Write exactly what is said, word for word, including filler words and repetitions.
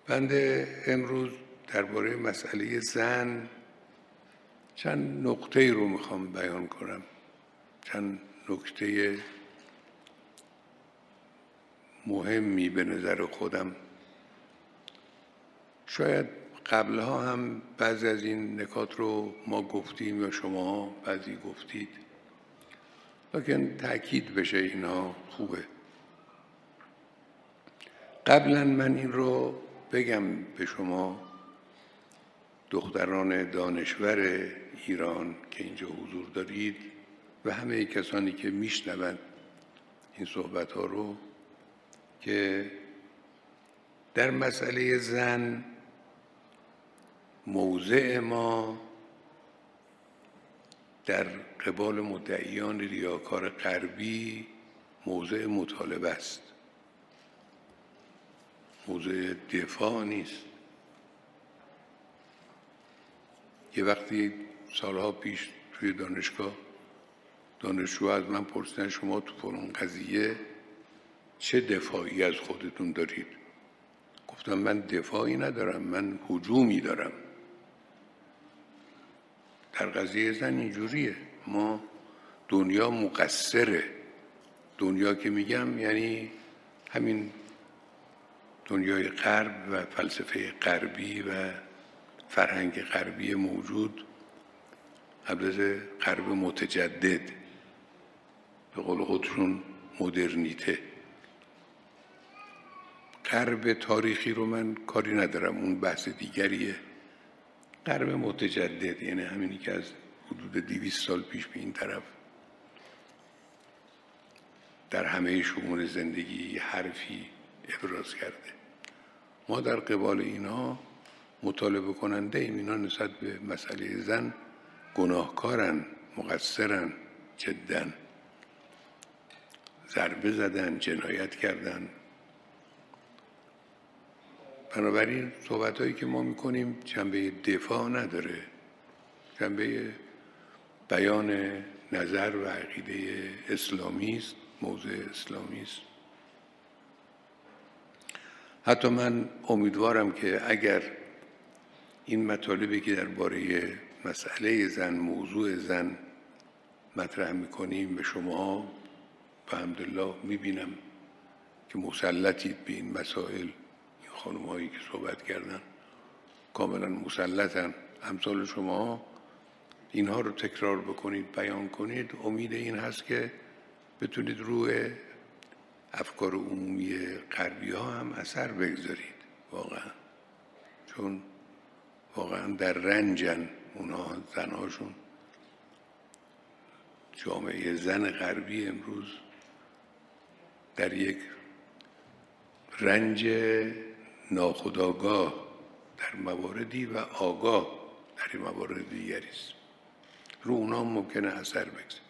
بنده امروز درباره مسئله زن چند نکته رو میخوام بیان کنم، چند نکته مهمی به نظر خودم. شاید قبلها هم بعضی از این نکات رو ما گفتیم یا شما بعضی گفتید، لیکن تأکید بشه اینها خوبه. قبلا من این رو بگم به شما دختران دانشور ایران که اینجا حضور دارید و همه کسانی که میشنوند این صحبت ها رو، که در مسئله زن موضع ما در قبال مدعیان ریاکار غربی موضع مطالبه است، موضع دفاع نیست. یه وقتی سالها پیش توی دانشگاه دانشجو از من پرسیدن شما تو فلان قضیه چه دفاعی از خودتون دارید؟ گفتم من دفاعی ندارم، من هجومی دارم. در قضیه زن اینجوریه، ما دنیا مقصره. دنیا که میگم یعنی همین دنیای غرب و فلسفه غربی و فرهنگ غربی موجود قبل از غرب متجدد، به قول خودشون مدرنیته. غرب تاریخی رو من کاری ندارم، اون بحث دیگریه. غرب متجدد یعنی همینی که از حدود دویست سال پیش به این طرف در همه شؤون زندگی حرفی ابراز کرده. ما در قبال اینا مطالبه کننده ایم. اینا نسبت به مسئله زن گناهکارن، مقصرن، جدا ضربه زدن، جنایت کردن. بنابراین صحبت‌هایی که ما می‌کنیم جنبه دفاع نداره، جنبه بیان نظر و عقیده اسلامی است، موضع اسلامی است. حتی من امیدوارم که اگر این مطالبی که درباره مسئله زن، موضوع زن مطرح می‌کنیم به شما الحمدلله می‌بینم که مسلطید به این مسائل. خانم هایی که صحبت کردن کاملا مسلطن. امثال شما اینها رو تکرار بکنید، بیان کنید. امید این هست که بتونید روی افکار عمومی غربی ها هم اثر بگذارید، واقعا. چون واقعا در رنجن اونها، زنهاشون. جامعه زن غربی امروز در یک رنج ناخودآگاه در مواردی و آگاه در موارد دیگری است. رو اونا ممکنه اثر بگذاره.